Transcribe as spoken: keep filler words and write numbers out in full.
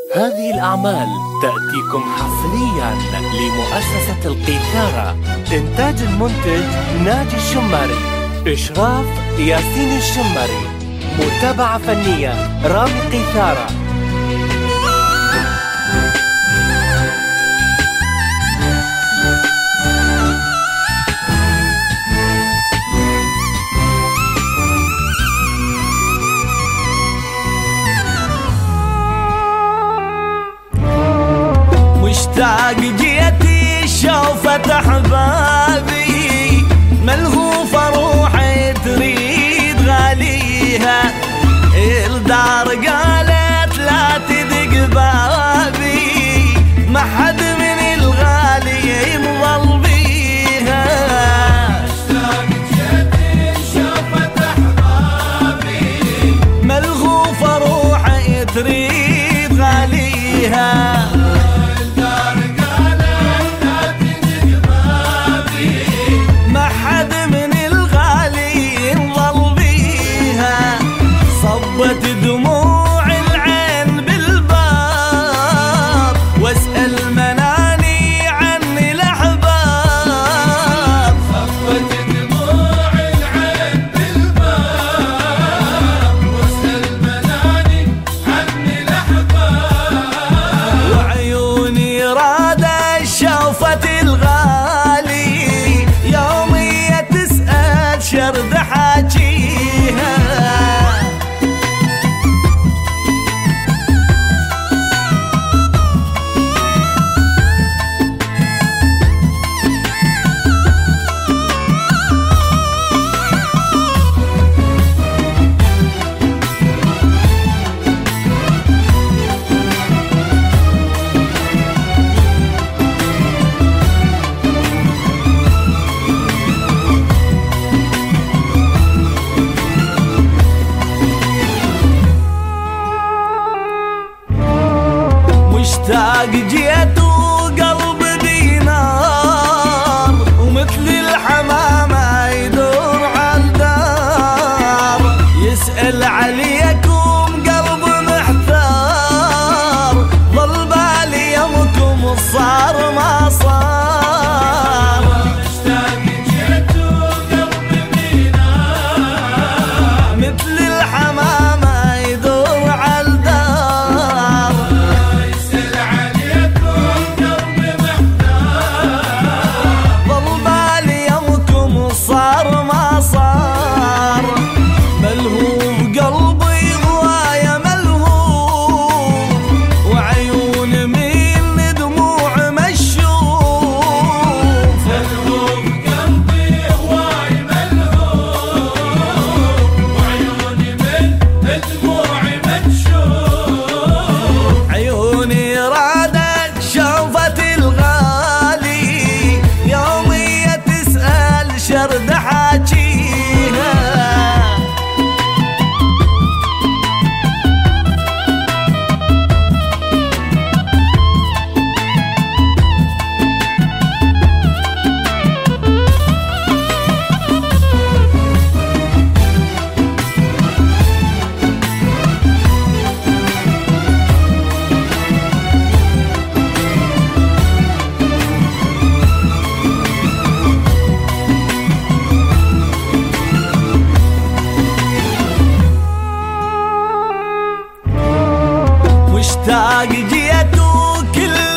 هذه الأعمال تأتيكم حصرياً لمؤسسة القيثارة. إنتاج المنتج ناجي الشماري، إشراف ياسين الشماري، متابعة فنية رامي قيثارة. مشتاق جيتي شوفت احبابي، ملهوفة روحي تريد غاليها، الدار قالت لا تدق بابي، ما حد من الغالي ينظل بيها. مشتاق جيتي شوفت احبابي، ملهوفة روحي تريد غاليها، صبت دموع العين بالباب، واسأل مناني عني الأحباب. صبت دموع العين بالباب، واسأل مناني عني الأحباب. وعيوني رادة شوفت الغالي، يومية تسأل شرد حاجيها. مشتاق جيت وقلب دينار، ومثل الحمامة يدور عالدار، يسأل عليكم قلب محتار، ظل بالي يومكم صار ما صار. مشتاق جيت وقلب دينار، مثل الحمامة يدور عالدار، صار ما صار. ملهوف قلبي غواية ملهوف، وعيون من دموع مشوف. ملهوف قلبي غواية ملهوف، وعيون من دموع مشوف. عيوني رادت شوفت الغالي، يومية تسأل شرد حاجيها. مشتاق جيت وكل